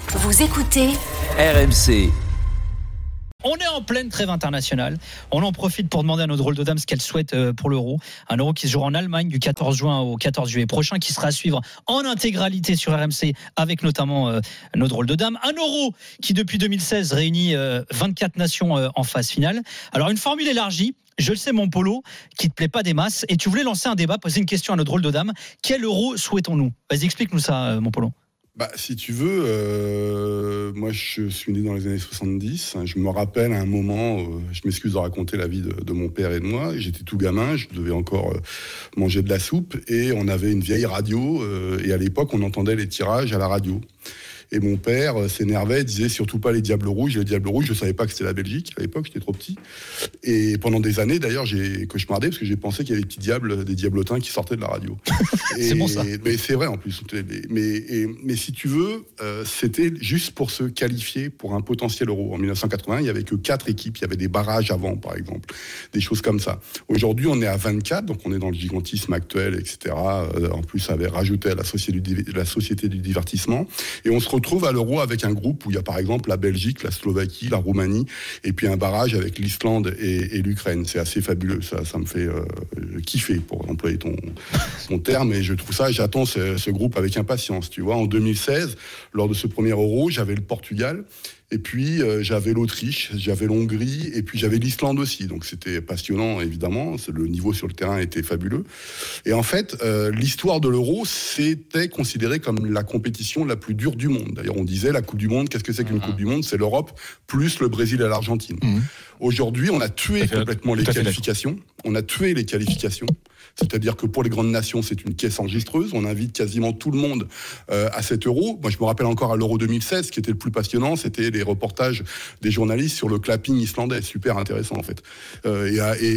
Vous écoutez RMC. On est en pleine trêve internationale. On en profite pour demander à notre drôle de dame ce qu'elle souhaite pour l'Euro. Un Euro qui se jouera en Allemagne du 14 juin au 14 juillet prochain, qui sera à suivre en intégralité sur RMC avec notamment nos drôles de dame. Un Euro qui depuis 2016 réunit 24 nations en phase finale. Alors une formule élargie. Je le sais, mon Polo, qui te plaît pas des masses. Et tu voulais lancer un débat, poser une question à notre drôle de dame. Quel Euro souhaitons-nous ? Vas-y, explique-nous ça, mon Polo. Si tu veux, moi je suis né dans les années 70. Je me rappelle à un moment, je m'excuse de raconter la vie de mon père et de moi. J'étais tout gamin, je devais encore manger de la soupe et on avait une vieille radio et à l'époque on entendait les tirages à la radio. Et mon père s'énervait, disait surtout pas les Diables Rouges. Les Diables Rouges, je savais pas que c'était la Belgique à l'époque, j'étais trop petit. Et pendant des années, d'ailleurs, j'ai cauchemardé parce que j'ai pensé qu'il y avait des petits diables, des diablotins qui sortaient de la radio. C'est bon ça. Mais c'est vrai en plus. Mais si tu veux, c'était juste pour se qualifier pour un potentiel Euro. En 1980, il y avait que 4 équipes. Il y avait des barrages avant, par exemple, des choses comme ça. Aujourd'hui, on est à 24, donc on est dans le gigantisme actuel, etc. En plus, ça avait rajouté à la société du divertissement. Et on se retrouve à l'Euro avec un groupe où il y a par exemple la Belgique, la Slovaquie, la Roumanie, et puis un barrage avec l'Islande et l'Ukraine. C'est assez fabuleux, ça me fait kiffer, pour employer ton terme, et je trouve ça, j'attends ce groupe avec impatience. Tu vois, en 2016, lors de ce premier Euro, j'avais le Portugal, et puis j'avais l'Autriche, j'avais l'Hongrie, et puis j'avais l'Islande aussi. Donc c'était passionnant, évidemment. Le niveau sur le terrain était fabuleux. Et en fait, l'histoire de l'Euro, c'était considéré comme la compétition la plus dure du monde. D'ailleurs, on disait la Coupe du Monde, qu'est-ce que c'est qu'une Coupe du Monde ? C'est l'Europe plus le Brésil et l'Argentine. Aujourd'hui, on a tué complètement les qualifications. On a tué les qualifications. C'est-à-dire que pour les grandes nations, c'est une caisse enregistreuse. On invite quasiment tout le monde à cet Euro. Moi, je me rappelle encore à l'Euro 2016, ce qui était le plus passionnant, c'était les reportages des journalistes sur le clapping islandais. Super intéressant, en fait. Ils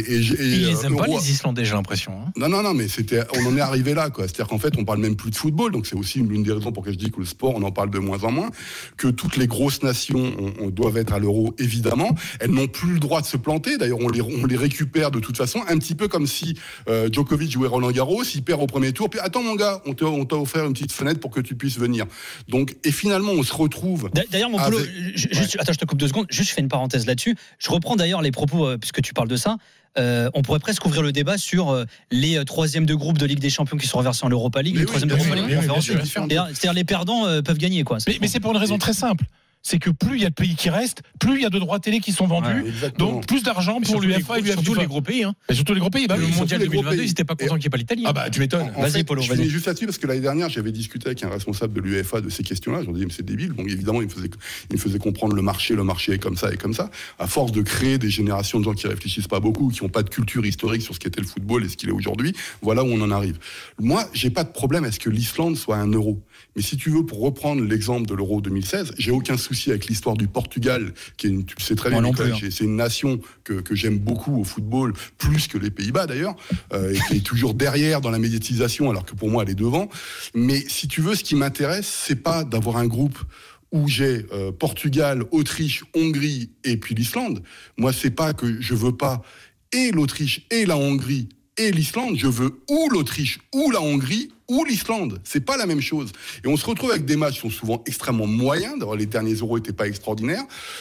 aiment pas les Islandais, j'ai l'impression. Hein. Non, mais on en est arrivé là, quoi. C'est-à-dire qu'en fait, on parle même plus de football. Donc, c'est aussi l'une des raisons pour lesquelles je dis que le sport, on en parle de moins en moins. Que toutes les grosses nations doivent être à l'Euro, évidemment. Elles n'ont plus le droit de se planter. D'ailleurs, on les récupère de toute façon, un petit peu comme si Djokovic jouait Roland Garros, il perd au premier tour, puis attends mon gars, on t'a offert une petite fenêtre pour que tu puisses venir. Donc, et finalement, on se retrouve... D'ailleurs, mon Polo, attends, je te coupe 2 secondes, juste je fais une parenthèse là-dessus. Je reprends d'ailleurs les propos, puisque tu parles de ça. On pourrait presque ouvrir le débat sur les troisièmes de groupe de Ligue des Champions qui sont reversés en Europa League, les troisièmes de groupe en Ligue Conférence. C'est-à-dire les perdants peuvent gagner, quoi. Mais c'est pour une raison très simple. C'est que plus il y a de pays qui restent, plus il y a de droits télé qui sont vendus, donc plus d'argent pour l'UEFA et l'UEFA. Surtout les gros pays. Et surtout les gros pays. Le mondial 2022, ils n'étaient pas contents qu'il n'y ait pas l'Italie. Tu m'étonnes. Vas-y, Polo. Je finis juste là-dessus parce que l'année dernière, j'avais discuté avec un responsable de l'UEFA de ces questions-là. J'en disais, mais c'est débile. Donc évidemment, il me faisait comprendre le marché est comme ça et comme ça. À force de créer des générations de gens qui réfléchissent pas beaucoup, qui n'ont pas de culture historique sur ce qu'était le football et ce qu'il est aujourd'hui, voilà où on en arrive. Moi, j'ai pas de problème à ce que l'Islande soit un Euro. Mais si tu veux, pour reprendre l'exemple de l'Euro 2016, j'ai aucun souci avec l'histoire du Portugal, qui est tu sais très bien, c'est une nation que j'aime beaucoup au football, plus que les Pays-Bas d'ailleurs, et qui est toujours derrière dans la médiatisation, alors que pour moi elle est devant. Mais si tu veux, ce qui m'intéresse, c'est pas d'avoir un groupe où j'ai Portugal, Autriche, Hongrie et puis l'Islande. Moi, c'est pas que je veux pas et l'Autriche et la Hongrie et l'Islande, je veux ou l'Autriche ou la Hongrie ou l'Islande. C'est pas la même chose. Et on se retrouve avec des matchs qui sont souvent extrêmement moyens. D'ailleurs, les derniers Euros n'étaient pas extraordinaires.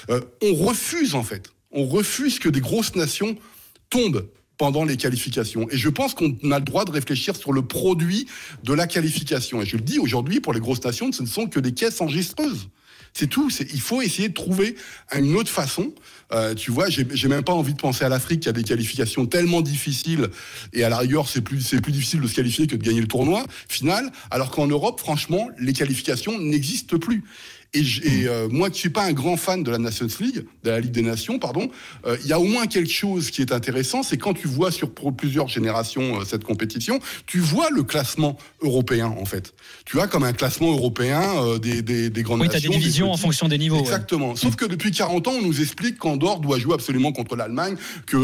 On refuse, en fait. On refuse que des grosses nations tombent pendant les qualifications. Et je pense qu'on a le droit de réfléchir sur le produit de la qualification. Et je le dis aujourd'hui, pour les grosses nations, ce ne sont que des caisses enregistreuses. C'est tout. Il faut essayer de trouver une autre façon. Tu vois, j'ai même pas envie de penser à l'Afrique qui a des qualifications tellement difficiles et à la rigueur c'est plus difficile de se qualifier que de gagner le tournoi final. Alors qu'en Europe, franchement, les qualifications n'existent plus. Et moi qui suis pas un grand fan de la Nations League, de la Ligue des Nations, pardon, il y a au moins quelque chose qui est intéressant, c'est quand tu vois sur plusieurs générations cette compétition, tu vois le classement européen en fait. Tu as comme un classement européen des grandes nations. Oui, tu as des divisions en fonction des niveaux. Exactement. Ouais. Sauf que depuis 40 ans, on nous explique qu'Andorre doit jouer absolument contre l'Allemagne,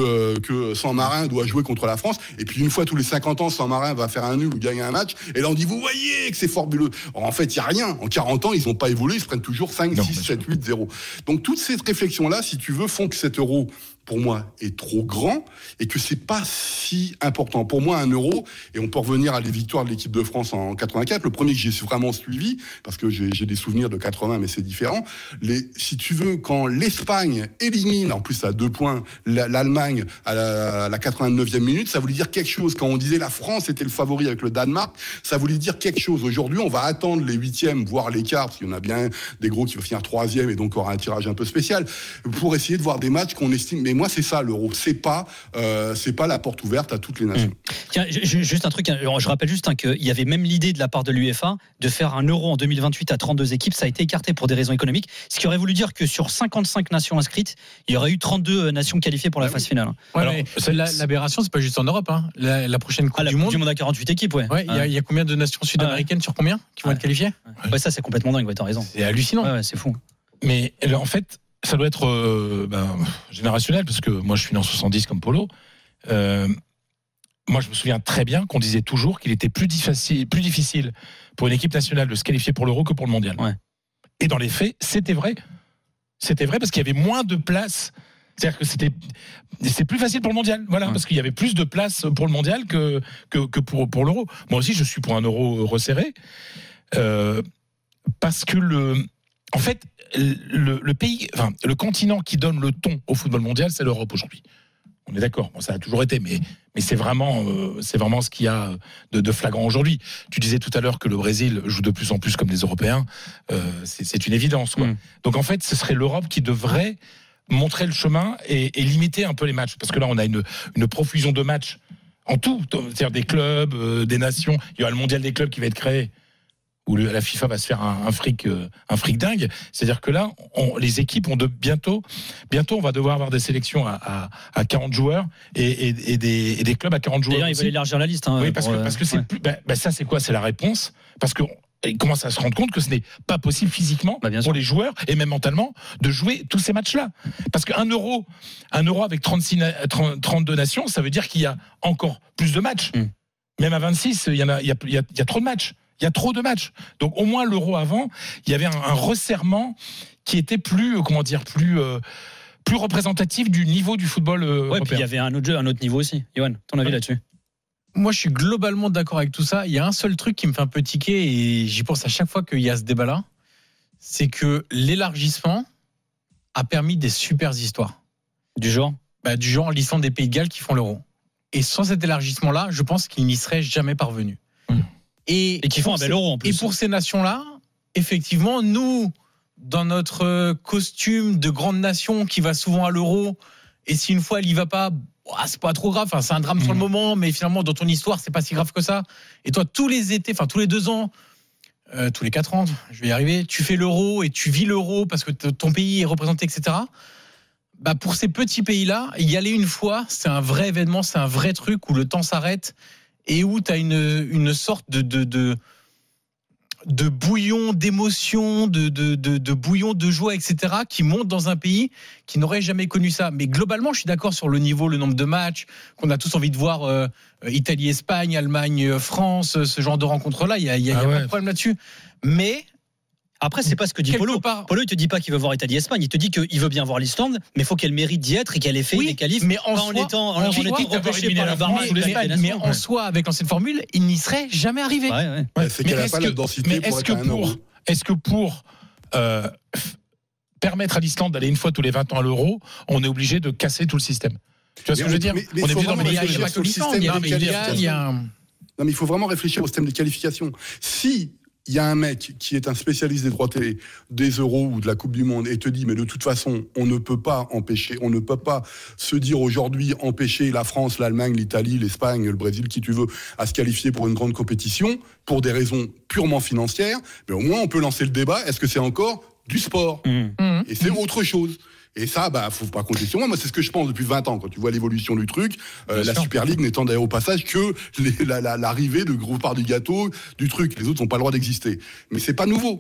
que San Marin doit jouer contre la France, et puis une fois tous les 50 ans, San Marin va faire un nul ou gagner un match, et là on dit vous voyez que c'est fabuleux. Or, en fait, il y a rien. En 40 ans, ils n'ont pas évolué, ils se prennent toujours 5, 6, 7, 8, 0. Donc toutes ces réflexions-là, si tu veux, font que cet Euro, pour moi, est trop grand et que c'est pas si important. Pour moi, 1 euro, et on peut revenir à les victoires de l'équipe de France en 84, le premier que j'ai vraiment suivi, parce que j'ai des souvenirs de 80, mais c'est différent. Si tu veux, quand l'Espagne élimine, en plus à 2 points, l'Allemagne à la 89e minute, ça voulait dire quelque chose. Quand on disait la France était le favori avec le Danemark, ça voulait dire quelque chose. Aujourd'hui, on va attendre les 8e, voire les quarts, parce qu'il y en a bien des gros qui vont finir 3e et donc aura un tirage un peu spécial, pour essayer de voir des matchs qu'on estime. Mais moi, c'est ça l'euro. C'est pas la porte ouverte à toutes les nations. Tiens, juste un truc. Je rappelle juste qu'il y avait même l'idée de la part de l'UEFA de faire un euro en 2028 à 32 équipes. Ça a été écarté pour des raisons économiques. Ce qui aurait voulu dire que sur 55 nations inscrites, il y aurait eu 32 nations qualifiées pour la phase finale. Ouais, alors, l'aberration, c'est pas juste en Europe. Hein. La prochaine Coupe du Monde. Du Monde à 48 équipes, ouais. Il y a combien de nations sud-américaines sur combien qui vont être qualifiées? Ouais, ça c'est complètement dingue. Ouais, t'as raison. C'est hallucinant. Ouais, c'est fou. Mais en fait, ça doit être générationnel, parce que moi je suis né en 70 comme Polo. Moi je me souviens très bien qu'on disait toujours qu'il était plus difficile pour une équipe nationale de se qualifier pour l'Euro que pour le Mondial. Ouais. Et dans les faits, c'était vrai. C'était vrai parce qu'il y avait moins de places. C'est-à-dire que c'est plus facile pour le Mondial, voilà, parce qu'il y avait plus de places pour le Mondial que pour l'Euro. Moi aussi, je suis pour un Euro resserré, parce que en fait, le pays, enfin, le continent qui donne le ton au football mondial, c'est l'Europe aujourd'hui. On est d'accord. Bon, ça a toujours été, mais c'est vraiment ce qu'il y a de flagrant aujourd'hui. Tu disais tout à l'heure que le Brésil joue de plus en plus comme les Européens. C'est une évidence, quoi. Donc en fait, ce serait l'Europe qui devrait montrer le chemin et limiter un peu les matchs, parce que là, on a une profusion de matchs en tout, c'est-à-dire des clubs, des nations. Il y aura le mondial des clubs qui va être créé, où la FIFA va se faire un fric dingue. C'est-à-dire que là, les équipes ont bientôt, on va devoir avoir des sélections à 40 joueurs et des clubs à 40 joueurs. D'ailleurs, ils veulent élargir la liste. Oui, parce que c'est plus. Ça, c'est quoi? C'est la réponse. Parce que ils commencent à se rendre compte que ce n'est pas possible physiquement pour les joueurs et même mentalement de jouer tous ces matchs-là. Parce qu'un euro avec 32 nations, ça veut dire qu'il y a encore plus de matchs. Même à 26, il y a trop de matchs. Il y a trop de matchs. Donc au moins l'Euro avant, il y avait un resserrement qui était plus représentatif du niveau du football européen. Puis il y avait un autre niveau aussi. Yoann, ton avis là-dessus? Moi, je suis globalement d'accord avec tout ça. Il y a un seul truc qui me fait un peu tiquer, et j'y pense à chaque fois qu'il y a ce débat-là, c'est que l'élargissement a permis des super histoires. Du genre l'Islande des Pays de Galles qui font l'Euro. Et sans cet élargissement-là, je pense qu'ils n'y seraient jamais parvenus. Et qui font un bel Euro en plus. Et pour ces nations-là, effectivement, nous, dans notre costume de grande nation qui va souvent à l'Euro, et si une fois elle y va pas, c'est pas trop grave, enfin, c'est un drame sur le moment, mais finalement dans ton histoire c'est pas si grave que ça. Et toi tous les étés, enfin tous les 2 ans, tous les 4 ans, je vais y arriver, tu fais l'Euro et tu vis l'Euro parce que ton pays est représenté, etc. Pour ces petits pays-là, y aller une fois, c'est un vrai événement, c'est un vrai truc où le temps s'arrête et où tu as une sorte de bouillon d'émotion, de bouillon de joie, etc., qui monte dans un pays qui n'aurait jamais connu ça. Mais globalement, je suis d'accord sur le niveau, le nombre de matchs, qu'on a tous envie de voir Italie-Espagne, Allemagne-France, ce genre de rencontres-là. Il y a pas de problème là-dessus. Mais après, c'est pas ce que dit Polo. Polo, il te dit pas qu'il veut voir Italie-Espagne. Il te dit qu'il veut bien voir l'Islande, mais il faut qu'elle mérite d'y être et qu'elle ait fait les qualifs. Mais en étant repêché par la barrage ou l'Espagne. Mais en soi, avec l'ancienne formule, il n'y serait jamais arrivé. C'est qu'elle n'a pas la densité pour être un euro. Est-ce que pour permettre à l'Islande d'aller une fois tous les 20 ans à l'Euro, on est obligé de casser tout le système? Tu vois ce que je veux dire? On est obligé d'emmener le système de qualification. Non, mais il faut vraiment réfléchir au système de qualification. Si il y a un mec qui est un spécialiste des droits télé, des euros ou de la Coupe du Monde et te dit mais de toute façon on ne peut pas se dire aujourd'hui empêcher la France, l'Allemagne, l'Italie, l'Espagne, le Brésil, qui tu veux, à se qualifier pour une grande compétition pour des raisons purement financières, mais au moins on peut lancer le débat, est-ce que c'est encore du sport? Et c'est autre chose. Et ça, faut pas compter sur moi. Moi, c'est ce que je pense depuis 20 ans. Quand tu vois l'évolution du truc, la Super League n'étant d'ailleurs au passage que l'arrivée de gros part du gâteau du truc. Les autres n'ont pas le droit d'exister. Mais c'est pas nouveau.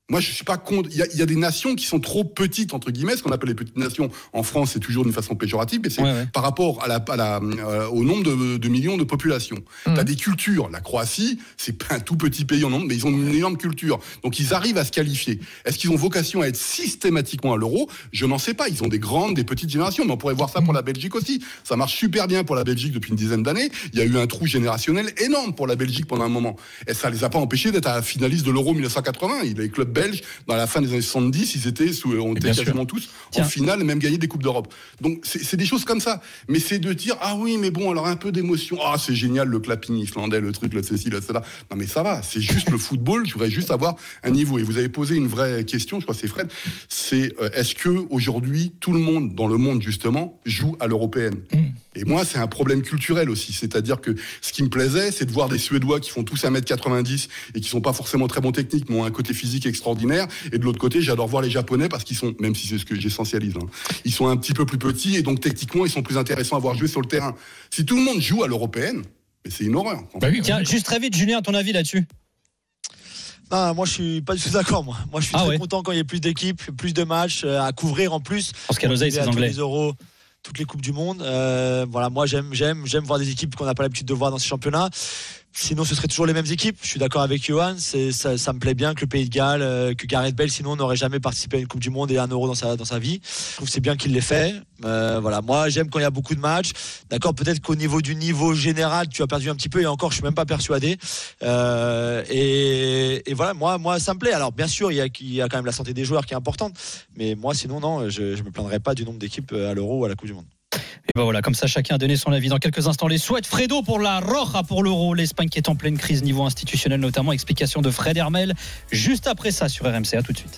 Moi, je suis pas contre. Il y a des nations qui sont trop petites, entre guillemets, ce qu'on appelle les petites nations. En France, c'est toujours d'une façon péjorative, mais c'est par rapport au nombre de millions de population. T'as des cultures. La Croatie, c'est pas un tout petit pays en nombre, mais ils ont une énorme culture. Donc, ils arrivent à se qualifier. Est-ce qu'ils ont vocation à être systématiquement à l'Euro ? Je n'en sais pas. Ils ont des grandes, des petites générations, mais on pourrait voir ça pour la Belgique aussi. Ça marche super bien pour la Belgique depuis une dizaine d'années. Il y a eu un trou générationnel énorme pour la Belgique pendant un moment. Et ça les a pas empêchés d'être à la finaliste de l'Euro 1980. Les clubs belges, dans la fin des années 70, on était quasiment tous en finale et même gagné des Coupes d'Europe. Donc, c'est des choses comme ça. Mais c'est de dire, ah oui, mais bon, alors un peu d'émotion. Ah, c'est génial, le clapping islandais, le truc, le ceci, le cela. Non, mais ça va. C'est juste le football. Je voudrais juste avoir un niveau. Et vous avez posé une vraie question, je crois que c'est Fred. C'est, est-ce que aujourd'hui, tout le monde, dans le monde, justement, joue à l'européenne? Et moi, c'est un problème culturel aussi. C'est-à-dire que ce qui me plaisait, c'est de voir des Suédois qui font tous 1m90 et qui sont pas forcément très bons techniques, mais ont un côté physique extraordinaire. Et de l'autre côté, j'adore voir les Japonais parce qu'ils sont, même si c'est ce que j'essentialise, ils sont un petit peu plus petits et donc techniquement, ils sont plus intéressants à voir jouer sur le terrain. Si tout le monde joue à l'européenne, mais c'est une horreur. Tiens, juste très vite, Julien, ton avis là-dessus? Non, moi je suis pas du tout d'accord. Moi je suis très content quand il y a plus d'équipes, plus de matchs à couvrir en plus. Parce qu'à l'oseille, c'est anglais. Les euros, toutes les coupes du monde. Voilà, moi j'aime voir des équipes qu'on n'a pas l'habitude de voir dans ces championnats. Sinon, ce serait toujours les mêmes équipes. Je suis d'accord avec Johan. Ça me plaît bien que le Pays de Galles, que Gareth Bale, sinon, n'aurait jamais participé à une Coupe du Monde et à un Euro dans sa vie. Je trouve que c'est bien qu'il l'ait fait. Voilà. Moi, j'aime quand il y a beaucoup de matchs. D'accord. Peut-être qu'au niveau du niveau général, tu as perdu un petit peu. Et encore, je suis même pas persuadé. Et voilà. Moi, ça me plaît. Alors, bien sûr, il y a quand même la santé des joueurs qui est importante. Mais moi, sinon, non, je me plaindrais pas du nombre d'équipes à l'Euro ou à la Coupe du Monde. Et ben voilà, comme ça chacun a donné son avis. Dans quelques instants, les souhaits Fredo pour la Roja pour l'Euro. L'Espagne qui est en pleine crise niveau institutionnel notamment. Explication de Fred Hermel juste après ça sur RMC. À tout de suite.